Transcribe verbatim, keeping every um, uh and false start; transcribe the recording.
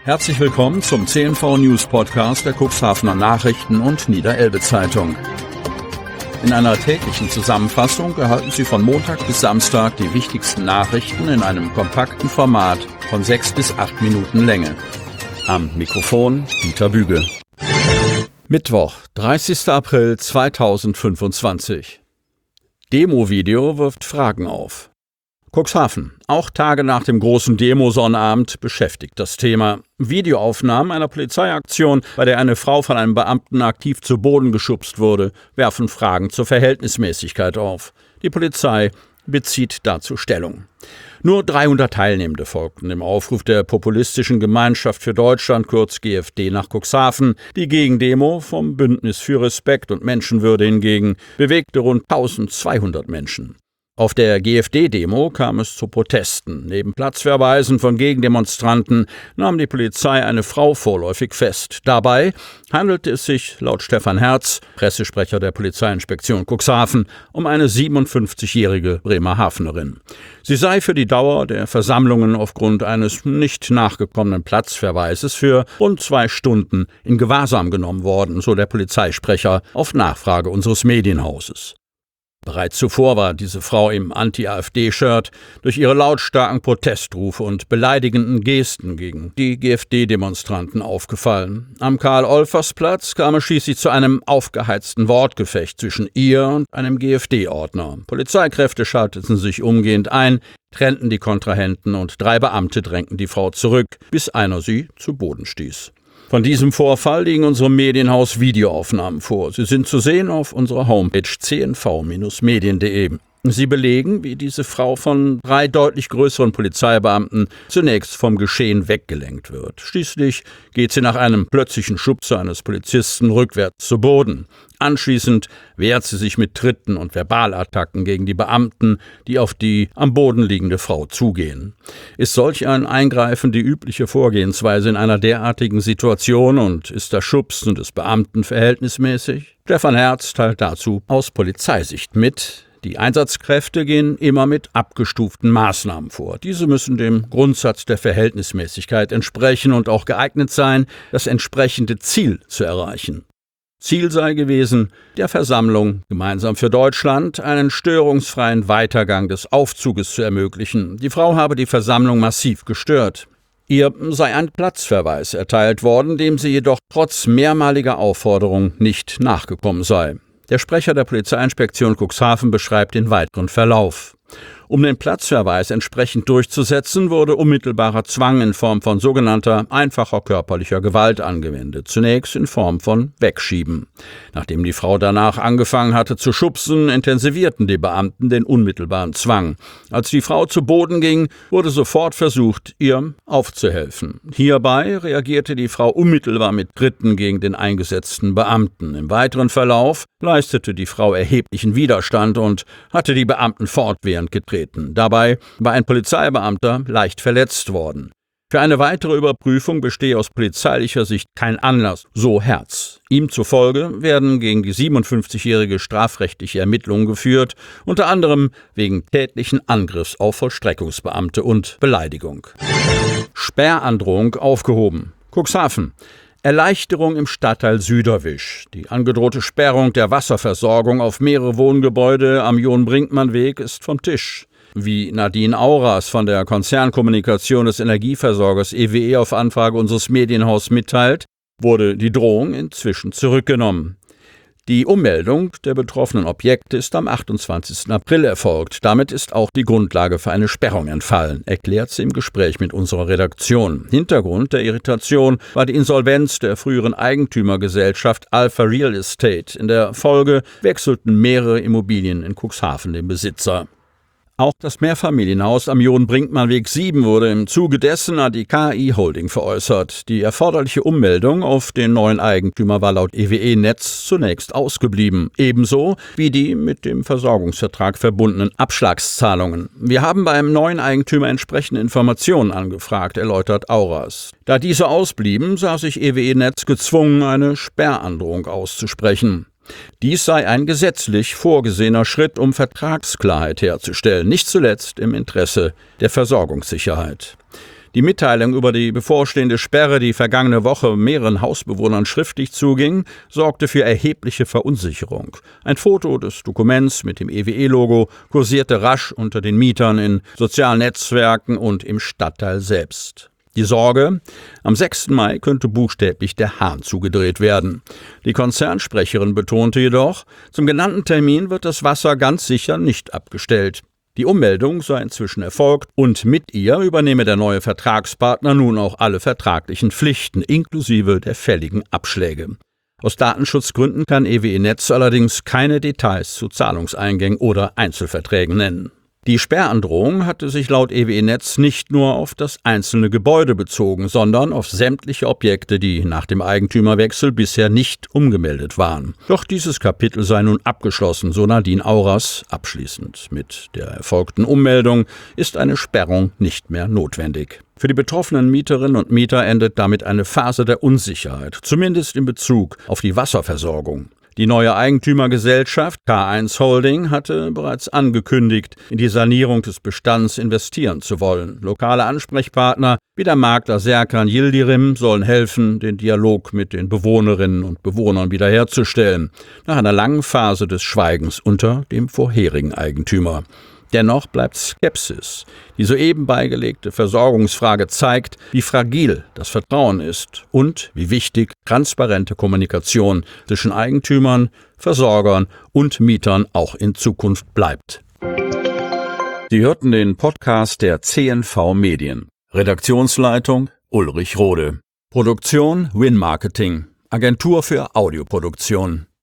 Herzlich willkommen zum C N V News Podcast der Cuxhavener Nachrichten und Niederelbe Zeitung. In einer täglichen Zusammenfassung erhalten Sie von Montag bis Samstag die wichtigsten Nachrichten in einem kompakten Format von sechs bis acht Minuten Länge. Am Mikrofon Dieter Büge. Mittwoch, dreißigster April zweitausendfünfundzwanzig. Demo-Video wirft Fragen auf. Cuxhaven. Auch Tage nach dem großen Demo-Sonnabend beschäftigt das Thema. Videoaufnahmen einer Polizeiaktion, bei der eine Frau von einem Beamten aktiv zu Boden geschubst wurde, werfen Fragen zur Verhältnismäßigkeit auf. Die Polizei bezieht dazu Stellung. Nur dreihundert Teilnehmende folgten dem Aufruf der populistischen Gemeinschaft für Deutschland, kurz G F D, nach Cuxhaven. Die Gegendemo vom Bündnis für Respekt und Menschenwürde hingegen bewegte rund eintausendzweihundert Menschen. Auf der G F D-Demo kam es zu Protesten. Neben Platzverweisen von Gegendemonstranten nahm die Polizei eine Frau vorläufig fest. Dabei handelte es sich laut Stefan Herz, Pressesprecher der Polizeiinspektion Cuxhaven, um eine siebenundfünfzigjährige Bremerhavenerin. Sie sei für die Dauer der Versammlungen aufgrund eines nicht nachgekommenen Platzverweises für rund zwei Stunden in Gewahrsam genommen worden, so der Polizeisprecher auf Nachfrage unseres Medienhauses. Bereits zuvor war diese Frau im Anti-AfD-Shirt durch ihre lautstarken Protestrufe und beleidigenden Gesten gegen die G F D-Demonstranten aufgefallen. Am Karl-Olfers-Platz kam es schließlich zu einem aufgeheizten Wortgefecht zwischen ihr und einem G F D-Ordner. Polizeikräfte schalteten sich umgehend ein, trennten die Kontrahenten und drei Beamte drängten die Frau zurück, bis einer sie zu Boden stieß. Von diesem Vorfall liegen unserem Medienhaus Videoaufnahmen vor. Sie sind zu sehen auf unserer Homepage c n v Bindestrich medien punkt de. Sie belegen, wie diese Frau von drei deutlich größeren Polizeibeamten zunächst vom Geschehen weggelenkt wird. Schließlich geht sie nach einem plötzlichen Schubser eines Polizisten rückwärts zu Boden. Anschließend wehrt sie sich mit Tritten und Verbalattacken gegen die Beamten, die auf die am Boden liegende Frau zugehen. Ist solch ein Eingreifen die übliche Vorgehensweise in einer derartigen Situation und ist das Schubsen des Beamten verhältnismäßig? Stefan Herz teilt dazu aus Polizeisicht mit: Die Einsatzkräfte gehen immer mit abgestuften Maßnahmen vor. Diese müssen dem Grundsatz der Verhältnismäßigkeit entsprechen und auch geeignet sein, das entsprechende Ziel zu erreichen. Ziel sei gewesen, der Versammlung Gemeinsam für Deutschland einen störungsfreien Weitergang des Aufzuges zu ermöglichen. Die Frau habe die Versammlung massiv gestört. Ihr sei ein Platzverweis erteilt worden, dem sie jedoch trotz mehrmaliger Aufforderung nicht nachgekommen sei. Der Sprecher der Polizeiinspektion Cuxhaven beschreibt den weiteren Verlauf. Um den Platzverweis entsprechend durchzusetzen, wurde unmittelbarer Zwang in Form von sogenannter einfacher körperlicher Gewalt angewendet, zunächst in Form von Wegschieben. Nachdem die Frau danach angefangen hatte zu schubsen, intensivierten die Beamten den unmittelbaren Zwang. Als die Frau zu Boden ging, wurde sofort versucht, ihr aufzuhelfen. Hierbei reagierte die Frau unmittelbar mit Tritten gegen den eingesetzten Beamten. Im weiteren Verlauf leistete die Frau erheblichen Widerstand und hatte die Beamten fortwährend getreten. Dabei war ein Polizeibeamter leicht verletzt worden. Für eine weitere Überprüfung bestehe aus polizeilicher Sicht kein Anlass, so Herz. Ihm zufolge werden gegen die siebenundfünfzigjährige strafrechtliche Ermittlungen geführt, unter anderem wegen tätlichen Angriffs auf Vollstreckungsbeamte und Beleidigung. Sperrandrohung aufgehoben. Cuxhaven. Erleichterung im Stadtteil Süderwisch. Die angedrohte Sperrung der Wasserversorgung auf mehrere Wohngebäude am John-Brinkmann-Weg ist vom Tisch. Wie Nadine Auras von der Konzernkommunikation des Energieversorgers E W E auf Anfrage unseres Medienhauses mitteilt, wurde die Drohung inzwischen zurückgenommen. Die Ummeldung der betroffenen Objekte ist am achtundzwanzigsten April erfolgt. Damit ist auch die Grundlage für eine Sperrung entfallen, erklärt sie im Gespräch mit unserer Redaktion. Hintergrund der Irritation war die Insolvenz der früheren Eigentümergesellschaft Alpha Real Estate. In der Folge wechselten mehrere Immobilien in Cuxhaven den Besitzer. Auch das Mehrfamilienhaus am John-Brinkmann-Weg sieben wurde im Zuge dessen an die K I Holding veräußert. Die erforderliche Ummeldung auf den neuen Eigentümer war laut E W E-Netz zunächst ausgeblieben, ebenso wie die mit dem Versorgungsvertrag verbundenen Abschlagszahlungen. Wir haben beim neuen Eigentümer entsprechende Informationen angefragt, erläutert Auras. Da diese ausblieben, sah sich E W E-Netz gezwungen, eine Sperrandrohung auszusprechen. Dies sei ein gesetzlich vorgesehener Schritt, um Vertragsklarheit herzustellen, nicht zuletzt im Interesse der Versorgungssicherheit. Die Mitteilung über die bevorstehende Sperre, die vergangene Woche mehreren Hausbewohnern schriftlich zuging, sorgte für erhebliche Verunsicherung. Ein Foto des Dokuments mit dem E W E-Logo kursierte rasch unter den Mietern in sozialen Netzwerken und im Stadtteil selbst. Die Sorge, am sechsten Mai könnte buchstäblich der Hahn zugedreht werden. Die Konzernsprecherin betonte jedoch, zum genannten Termin wird das Wasser ganz sicher nicht abgestellt. Die Ummeldung sei inzwischen erfolgt und mit ihr übernehme der neue Vertragspartner nun auch alle vertraglichen Pflichten inklusive der fälligen Abschläge. Aus Datenschutzgründen kann E W E Netz allerdings keine Details zu Zahlungseingängen oder Einzelverträgen nennen. Die Sperrandrohung hatte sich laut E W E Netz nicht nur auf das einzelne Gebäude bezogen, sondern auf sämtliche Objekte, die nach dem Eigentümerwechsel bisher nicht umgemeldet waren. Doch dieses Kapitel sei nun abgeschlossen, so Nadine Auras abschließend. Mit der erfolgten Ummeldung ist eine Sperrung nicht mehr notwendig. Für die betroffenen Mieterinnen und Mieter endet damit eine Phase der Unsicherheit, zumindest in Bezug auf die Wasserversorgung. Die neue Eigentümergesellschaft K eins Holding hatte bereits angekündigt, in die Sanierung des Bestands investieren zu wollen. Lokale Ansprechpartner wie der Makler Serkan Yildirim sollen helfen, den Dialog mit den Bewohnerinnen und Bewohnern wiederherzustellen, nach einer langen Phase des Schweigens unter dem vorherigen Eigentümer. Dennoch bleibt Skepsis. Die soeben beigelegte Versorgungsfrage zeigt, wie fragil das Vertrauen ist und wie wichtig transparente Kommunikation zwischen Eigentümern, Versorgern und Mietern auch in Zukunft bleibt. Sie hörten den Podcast der C N V Medien. Redaktionsleitung Ulrich Rode. Produktion Win Marketing, Agentur für Audioproduktion.